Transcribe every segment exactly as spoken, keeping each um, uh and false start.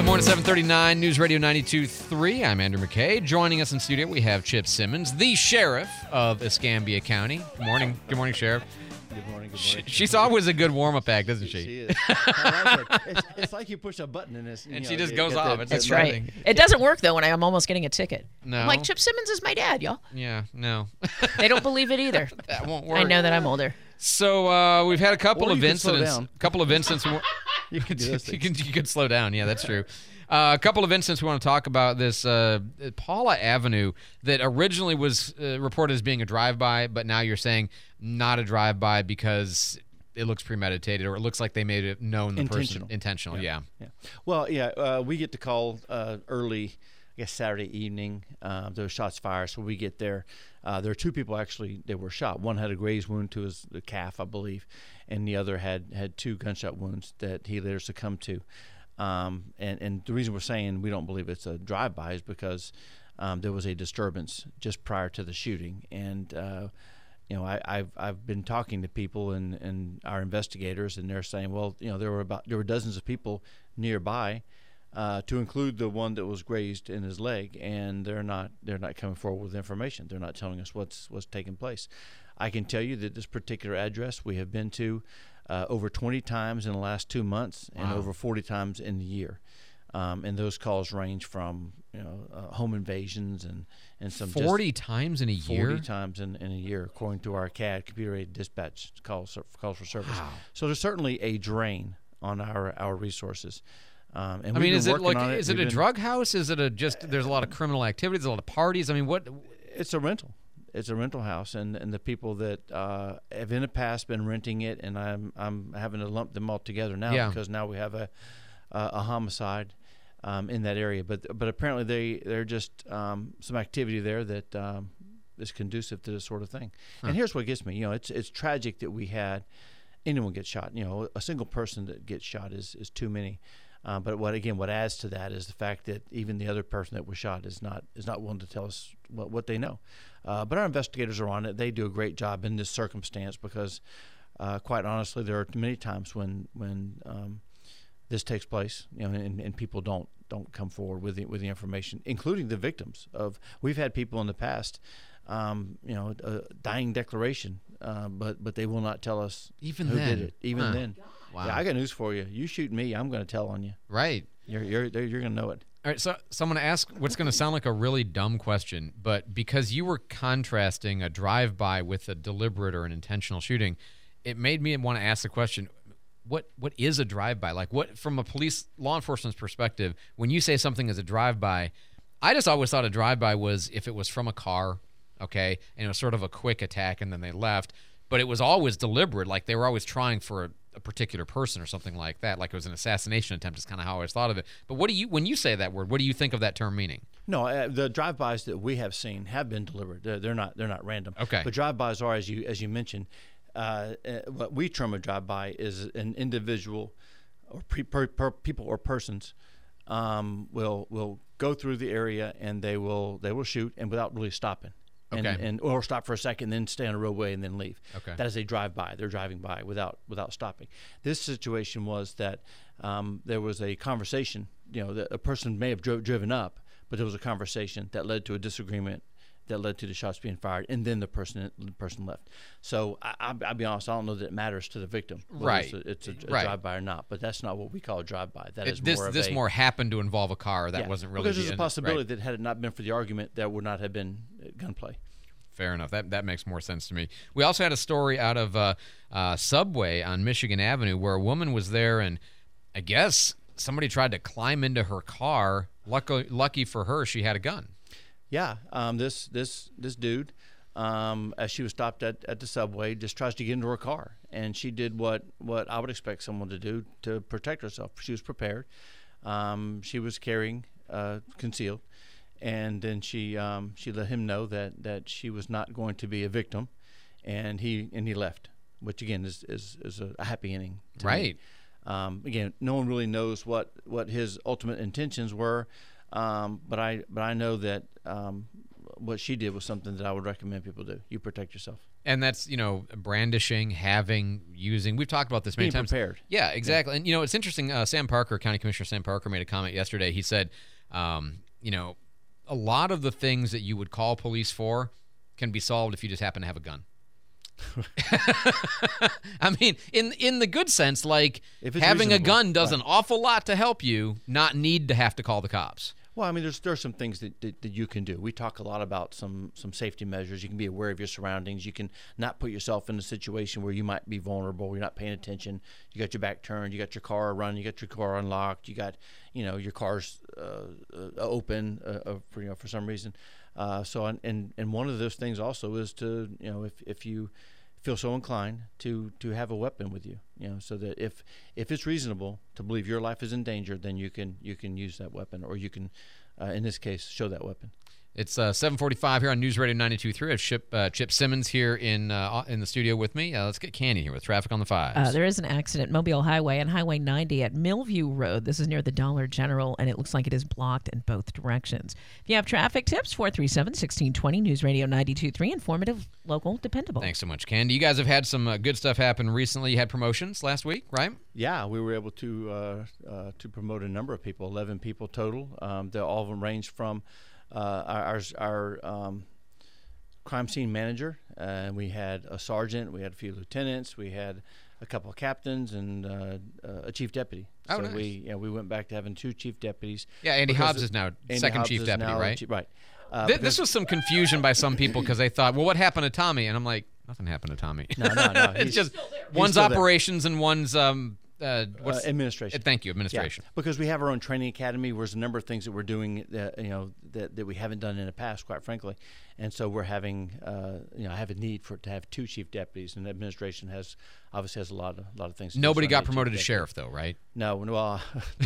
Good morning, seven thirty-nine, News Radio ninety-two point three. I'm Andrew McKay. Joining us in studio, we have Chip Simmons, the sheriff of Escambia County. Good morning. Good morning, Sheriff. Good morning, good She, morning. she's always a good warm-up act, doesn't she? She is. I like it. It's, it's like you push a button in this. And you she know, just you goes get off. the- It's That's It's right. nothing. It doesn't work, though, when I'm almost getting a ticket. No. I'm like, Chip Simmons is my dad, y'all. Yeah, no. They don't believe it either. That won't work. I know that I'm older. So uh, we've had a couple Or of you can slow incidents. down. A couple of incidents. we- You can do those you, things. can, you can slow down. Yeah, that's true. Uh, a couple of incidents we want to talk about. This uh, Paula Avenue that originally was uh, reported as being a drive-by, but now you're saying not a drive-by because it looks premeditated, or it looks like they made it known the Intentional. person intentional. Yeah. Yeah. Well, yeah, uh, we get the call uh, early, I guess Saturday evening. Uh, there were shots fired, so we get there. Uh, there are two people actually that were shot. One had a graze wound to his the calf, I believe, and the other had had two gunshot wounds that he later succumbed to. Um, and, and the reason we're saying we don't believe it's a drive-by is because um, there was a disturbance just prior to the shooting. And, uh, you know, I, I've, I've been talking to people and, and our investigators, and they're saying, well, you know, there were about there were dozens of people nearby, uh, to include the one that was grazed in his leg, and they're not they're not coming forward with information. They're not telling us what's what's taking place. I can tell you that this particular address we have been to uh, over twenty times in the last two months, and Wow. over forty times in the year. Um, and those calls range from you know uh, home invasions and and some just forty times in a year? forty times in, in a year, according to our C A D, computer-aided dispatch calls calls for service. Wow. So there's certainly a drain on our our resources. Um, and I we've mean, been is it working like on is it We've a been- drug house? Is it a just there's a lot of criminal activities, a lot of parties? I mean, what? It's a rental. It's a rental house, and, and the people that uh, have in the past been renting it, and I'm I'm having to lump them all together now Yeah. because now we have a a, a homicide um, in that area. But but apparently they they're just um, some activity there that um, is conducive to this sort of thing. And here's what gets me. You know, it's it's tragic that we had anyone get shot. You know, a single person that gets shot is is too many. Uh, but what again? What adds to that is the fact that even the other person that was shot is not is not willing to tell us what, what they know. Uh, but our investigators are on it. They do a great job in this circumstance because, uh, quite honestly, there are many times when when um, this takes place, you know, and, and people don't don't come forward with the, with the information, including the victims of. We've had people in the past, um, you know, a dying declaration, uh, but but they will not tell us Even who then? did it. Even Huh. then. Wow. Yeah, I got news for you. You shoot me, I'm going to tell on you. Right. You're you're you're going to know it. All right, so, so I'm going to ask what's going to sound like a really dumb question, but because you were contrasting a drive-by with a deliberate or an intentional shooting, it made me want to ask the question, what what is a drive-by? Like, what, from a police, law enforcement's perspective, when you say something is a drive-by, I just always thought a drive-by was if it was from a car, okay, and it was sort of a quick attack and then they left, but it was always deliberate, like they were always trying for a, a particular person or something like that, like it was an assassination attempt is kind of how I always thought of it. But what do you, when you say that word, what do you think of that term meaning? No, uh, the drive-bys that we have seen have been deliberate. They're, they're not they're not random. Okay. But drive-bys are, as you as you mentioned, uh, uh, what we term a drive-by is an individual or pre, per, per people or persons um, will will go through the area and they will they will shoot and without really stopping. And, Okay. and or stop for a second, then stay on the roadway and then leave. Okay. That is a drive-by. They're driving by without without stopping. This situation was that um, there was a conversation. You know, that a person may have dro- driven up, but there was a conversation that led to a disagreement that led to the shots being fired, and then the person the person left. So I, I'll, I'll be honest, I don't know that it matters to the victim whether Right. it's a, it's a, a Right. drive-by or not. But that's not what we call a drive-by. That is It- this more of this a, more happened to involve a car. That yeah, wasn't really because the there's a end- possibility right. that had it not been for the argument, there would not have been gunplay. Fair enough. That that makes more sense to me. We also had a story out of uh, uh, Subway on Michigan Avenue where a woman was there, and I guess somebody tried to climb into her car. Lucky, lucky for her, she had a gun. Yeah, um, this this this dude, um, as she was stopped at, at the subway, just tries to get into her car, and she did what, what I would expect someone to do to protect herself. She was prepared. Um, she was carrying uh, concealed, and then she um, she let him know that, that she was not going to be a victim, and he and he left, which again is is, is a, a happy ending. To me. Right. Um, again, no one really knows what, what his ultimate intentions were, um, but I but I know that um, what she did was something that I would recommend people do. You protect yourself. And that's, you know, brandishing, having, using. We've talked about this many Being times. prepared. Yeah, exactly. Yeah. And, you know, it's interesting. Uh, Sam Parker, County Commissioner Sam Parker, made a comment yesterday. He said, um, you know, a lot of the things that you would call police for can be solved if you just happen to have a gun. I mean, in in the good sense, like having reasonable. a gun does Right. an awful lot to help you not need to have to call the cops. Well, I mean, there's there are some things that, that, that you can do. We talk a lot about some some safety measures. You can be aware of your surroundings. You can not put yourself in a situation where you might be vulnerable. You're not paying attention. You got your back turned. You got your car running. You got your car unlocked. You got, you know, your car's uh, uh, open uh, uh, for you know for some reason. Uh, so and, and and one of those things also is to, you know, if if you feel so inclined to to have a weapon with you, you know, so that if if it's reasonable to believe your life is in danger, then you can you can use that weapon, or you can, uh, in this case, show that weapon. It's uh, seven forty-five here on News Radio ninety-two point three. I have Chip, uh, Chip Simmons here in uh, in the studio with me. Uh, let's get Candy here with traffic on the fives. Uh, there is an accident, Mobile Highway and Highway ninety at Millview Road. This is near the Dollar General, and it looks like it is blocked in both directions. If you have traffic tips, four three seven, one six two zero, News Radio ninety-two point three, informative, local, dependable. Thanks so much, Candy. You guys have had some uh, good stuff happen recently. You had promotions last week, right? Yeah, we were able to uh, uh, to promote a number of people, eleven people total. Um, they all of them ranged from uh, our our, our um, crime scene manager, and uh, we had a sergeant, we had a few lieutenants, we had a couple of captains, and uh, uh, a chief deputy. Oh, so nice. we you know, we went back to having two chief deputies. Yeah, Andy because Hobbs is now Andy second Hobbs chief is deputy, now right? chief- right. Uh, Th- because- this was some confusion by some people because they thought, well, what happened to Tommy? And I'm like, nothing happened to Tommy. No, no, no. It's He's- just he's one's still there. operations and one's um, uh, what's uh, administration. Uh, thank you, administration. Yeah, because we have our own training academy. There's a number of things that we're doing that you know that, that we haven't done in the past, quite frankly, and so we're having uh, you know I have a need for to have two chief deputies, and the administration has obviously has a lot of a lot of things. to do, Nobody so I got need a chief promoted to deputy. sheriff, though, right? No, well,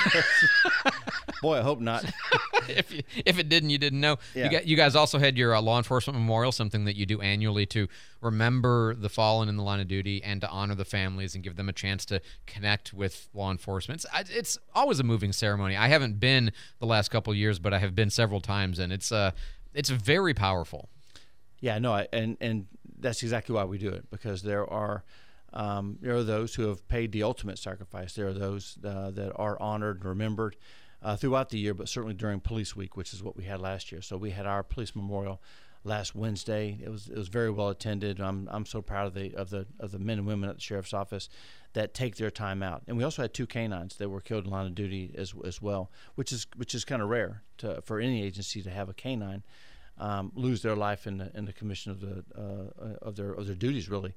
boy, I hope not. if you, if it didn't, you didn't know. Yeah. You, got, you guys also had your uh, law enforcement memorial, something that you do annually to remember the fallen in the line of duty and to honor the families and give them a chance to connect with law enforcement. It's, it's always a moving ceremony. I haven't been the last couple of years, but I have been several times, and it's uh, it's very powerful. Yeah, no, I, and and that's exactly why we do it, because there are um, there are those who have paid the ultimate sacrifice. There are those uh, that are honored and remembered uh, throughout the year, but certainly during Police Week, which is what we had last year. So we had our police memorial last Wednesday. It was it was very well attended. I'm I'm so proud of the of the of the men and women at the sheriff's office that take their time out. And we also had two canines that were killed in line of duty as as well, which is which is kind of rare to, for any agency to have a canine um, lose their life in the in the commission of the uh, of their of their duties, really.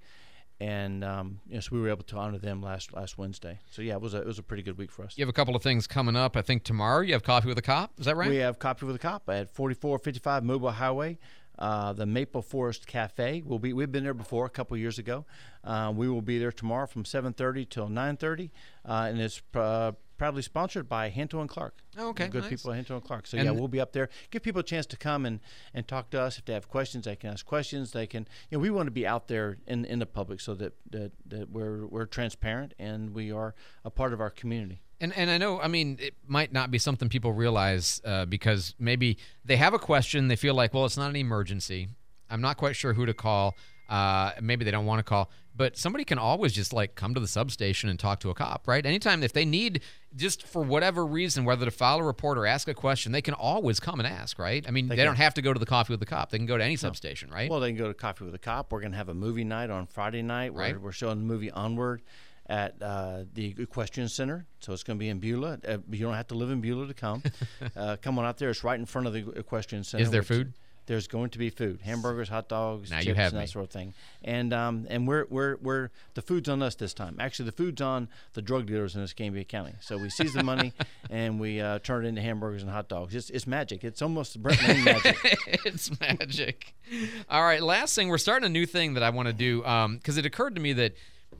And um, yes, we were able to honor them last last Wednesday. So yeah, it was a it was a pretty good week for us. You have a couple of things coming up. I think tomorrow you have Coffee with a Cop. Is that right? We have Coffee with a Cop at forty-four fifty-five Mobile Highway. Uh, the Maple Forest Cafe will be. We've been there before a couple years ago. Uh, we will be there tomorrow from seven thirty till nine thirty, uh, and it's uh, proudly sponsored by Hinto and Clark. Oh, okay, good nice. people at Hinto and Clark. So And- yeah, we'll be up there. Give people a chance to come and, and talk to us. If they have questions, they can ask questions. They can. You know, we want to be out there in in the public so that that, that we're we're transparent and we are a part of our community. And and I know, I mean, it might not be something people realize uh, because maybe they have a question. They feel like, well, it's not an emergency. I'm not quite sure who to call. Uh, maybe they don't want to call. But somebody can always just, like, come to the substation and talk to a cop, right? Anytime if they need, just for whatever reason, whether to file a report or ask a question, they can always come and ask, right? I mean, they, They don't can. have to go to the Coffee with the Cop. They can go to any substation, right? Well, they can go to Coffee with a Cop. We're going to have a movie night on Friday night. We're, Right. we're showing the movie Onward at uh, the Equestrian Center. So it's going to be in Beulah. Uh, you don't have to live in Beulah to come. uh, come on out there. It's right in front of the Equestrian Center. Is there which- food? There's going to be food, hamburgers, hot dogs, Now you chips, have and me. that sort of thing. And um, and we're we're we're the food's on us this time. Actually, the food's on the drug dealers in Escambia County. So we seize the money and we uh, turn it into hamburgers and hot dogs. It's it's magic. It's almost Brent Maine magic. It's magic. All right, last thing, we're starting a new thing that I want to do because it occurred to me that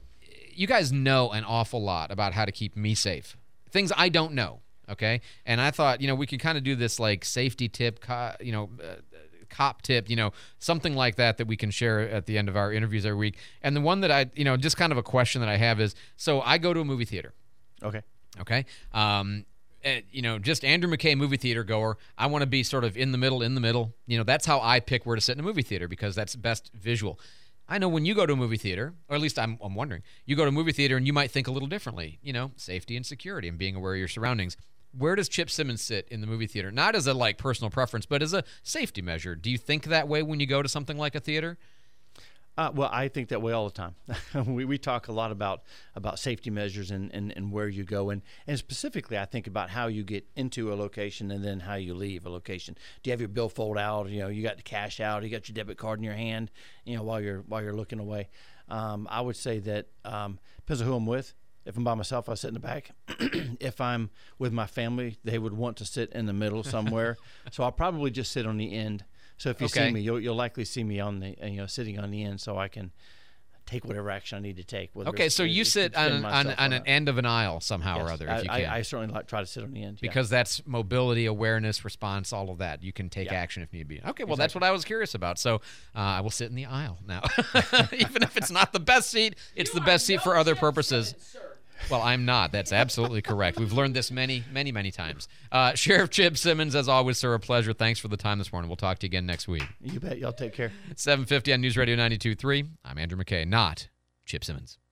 you guys know an awful lot about how to keep me safe. Things I don't know, okay? And I thought, you know, we could kind of do this like safety tip, co- you know, uh, cop tip, you know, something like that that we can share at the end of our interviews every week. And the one that I, you know, just kind of a question that I have is, so I go to a movie theater, Okay. okay? Um, uh, you know, just Andrew McKay, movie theater goer. I want to be sort of in the middle, in the middle. You know, that's how I pick where to sit in a movie theater because that's best visual. I know when you go to a movie theater, or at least I'm, I'm wondering, you go to a movie theater and you might think a little differently. You know, safety and security and being aware of your surroundings. Where does Chip Simmons sit in the movie theater? Not as a like personal preference, but as a safety measure. Do you think that way when you go to something like a theater? Uh, well, I think that way all the time. we we talk a lot about about safety measures and, and, and where you go, and, and specifically, I think about how you get into a location and then how you leave a location. Do you have your billfold out? You know, you got the cash out. You got your debit card in your hand. You know, while you're while you're looking away. Um, I would say that um, depends on who I'm with. If I'm by myself, I sit in the back. If I'm with my family, they would want to sit in the middle somewhere. So I'll probably just sit on the end. So if you Okay. see me, you'll you'll likely see me on the uh, you know sitting on the end, so I can take whatever action I need to take. whether Okay, it's- so you it's sit to on, defend on, myself on or an not. end of an aisle somehow or Yes, other, I, if you I, can. I certainly like try to sit on the end yeah. Because that's mobility, awareness, response, all of that. You can take Yeah. action if need be. Okay, well, that's what I was curious about. So uh, I will sit in the aisle now. Even if it's not the best seat, it's the best seat for other purposes. Well, I'm not. That's absolutely correct. We've learned this many, many, many times. Uh, Sheriff Chip Simmons, as always, sir, a pleasure. Thanks for the time this morning. We'll talk to you again next week. You bet. Y'all take care. seven fifty on News Radio ninety-two point three. I'm Andrew McKay, not Chip Simmons.